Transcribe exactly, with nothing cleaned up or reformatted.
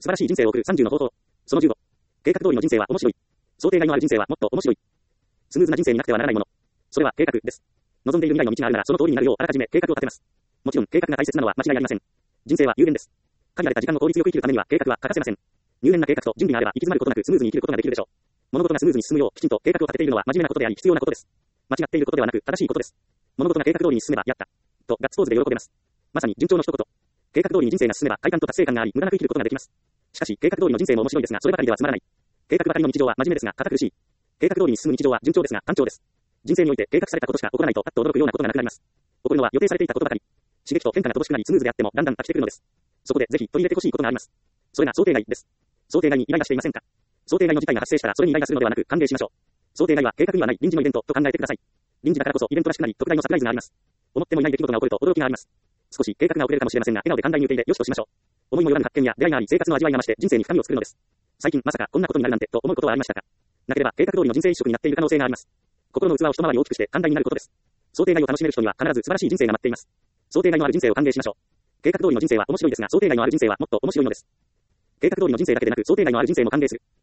素晴らしい人生を送るさんじゅうの方法。そのじゅうご。計画通りの人生は面白い。想定外のある人生はもっと面白い。スムーズな人生になくてはならないもの。それは計画です。望んでいる未来の道があるならその通りになるようあらかじめ計画を立てます。もちろん計画が大切なのは間違いありません。人生は有限です。限られた時間を効率よく生きるためには計画は欠かせません。入念な計画と準備があれば行き詰まることなくスムーズに生きることができるでしょう。物事がスムーズに進むようきちんと計画を立てているのは真面目なことであり必要なことです。間違っていることではなく正しいことです。物事が計画通りに進めばやったとガッツポーズで喜べます。まさに順調の一言。計画通りに人生が進めば快感と達成感があり無駄なく生きることができます。しかし計画通りの人生も面白いですがそればかりではつまらない。計画ばかりの日常は真面目ですが堅苦しい。計画通りに進む日常は順調ですが単調です。人生において計画されたことしか起こらないとあっと驚くようなことがなくなります。起こるのは予定されていたことばかり。刺激と変化が乏しくなりスムーズであってもだんだん飽きてくるのです。そこでぜひ取り入れてほしいことがあります。それが想定外です。想定外にイライラしていませんか？想定外の事態が発生したらそれにイライラするのではなく歓迎しましょう。想定外は計画にはない臨時のイベントと考えてください。臨時だからこそイベントらしくなり特大のサプライズがあります。思ってもいない出来事が起こると驚きがあります。少し計画が遅れるかもしれませんが笑顔で寛大に受け入れよしとしましょう。思いもよらぬ発見や出会いがあり生活の味わいが増して人生に深みを作るのです。最近まさかこんなことになるなんてと思うことはありましたか？なければ計画通りの人生一色になっている可能性があります。心の器を一回り大きくして寛大になることです。想定外を楽しめる人には必ず素晴らしい人生が待っています。想定外のある人生を歓迎しましょう。計画通りの人生は面白いですが想定外のある人生はもっと面白いのです。計画通りの人生だけでなく想定外のある人生も歓迎する。